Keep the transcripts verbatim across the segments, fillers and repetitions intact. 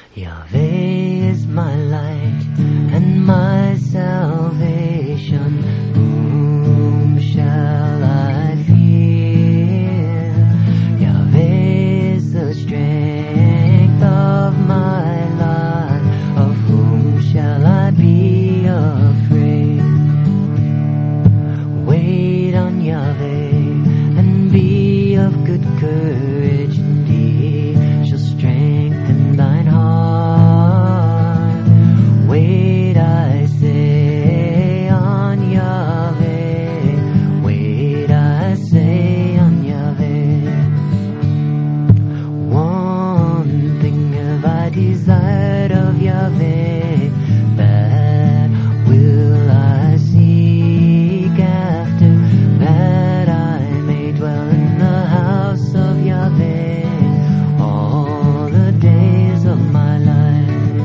Yahweh is my light and my salvation. Whom shall I fear? Yahweh is the strength of my life. Of whom shall I be afraid? Wait on Yahweh and be of good courage, and He shall strengthen thine heart. Wait, I say, on Yahweh. Wait, I say, on Yahweh. One thing have I desired of Yahweh, that will I seek after, that I may dwell in the house of Yahweh all the days of my life.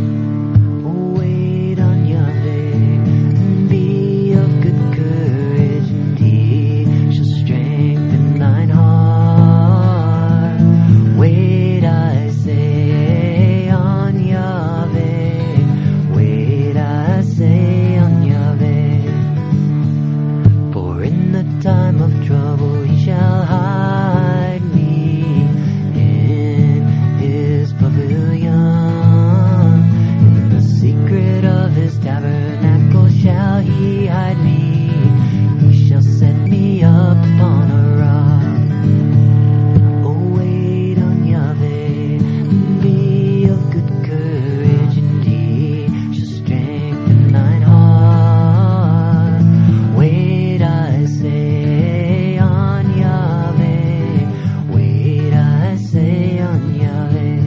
Wait on Yahweh and be of good courage, and He shall strengthen thine heart. Wait, I say, on Yahweh. Wait, I say, on Yahweh. For in the time of trouble He shall hide me in His pavilion. In the secret of His tabernacle shall He hide me. He shall set me up upon a rock. Oh, wait on Yahweh and be of good courage, and He shall strengthen thine heart. Wait, I say, on Yahweh. Wait, I say, on Yahweh.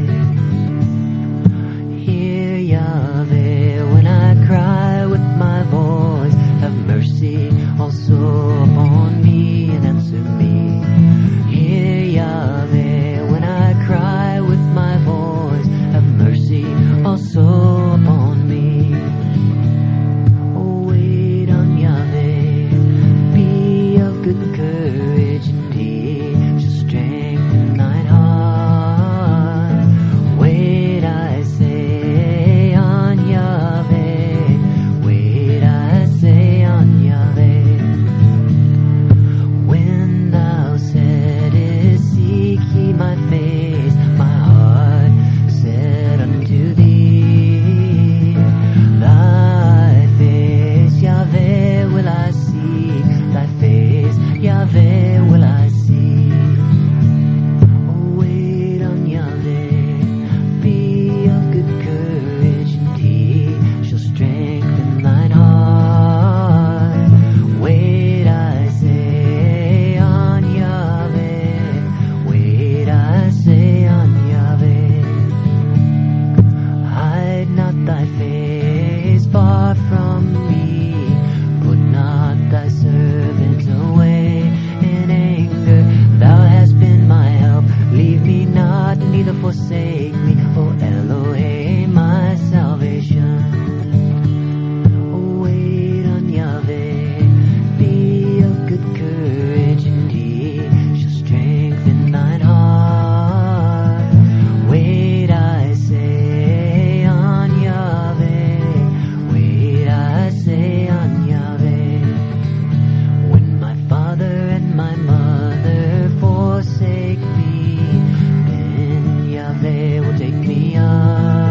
Hear Yahweh when I cry with my voice. Have mercy also upon me and answer me. Hear Yahweh when I cry with my voice. Have mercy also upon me. Oh, wait on Yahweh. Be of good courage, and He shall strengthen thine heart. Wait, I say, on Yahweh. Wait, I say, on Yahweh. When thou saidest, seek ye my face, my heart said unto thee, thy face, Yahweh, will I seek, thy face, Yahweh, will I seek. Oh, wait on Yahweh, be of good courage, and He shall strengthen thine heart. Wait, I say, on Yahweh. Wait, I say, on Yahweh. Hide not thy face far from me. Put not thy servant away in anger. Thou hast been my help. Leave me not, neither forsake me, O Elohim, my salvation. Oh, wait on Yahweh. Be of good courage, and He shall strengthen thine heart. Wait, I say, on Yahweh. Wait, I say, on Yahweh. When my father and my mother forsake me, then Yahweh will take me up.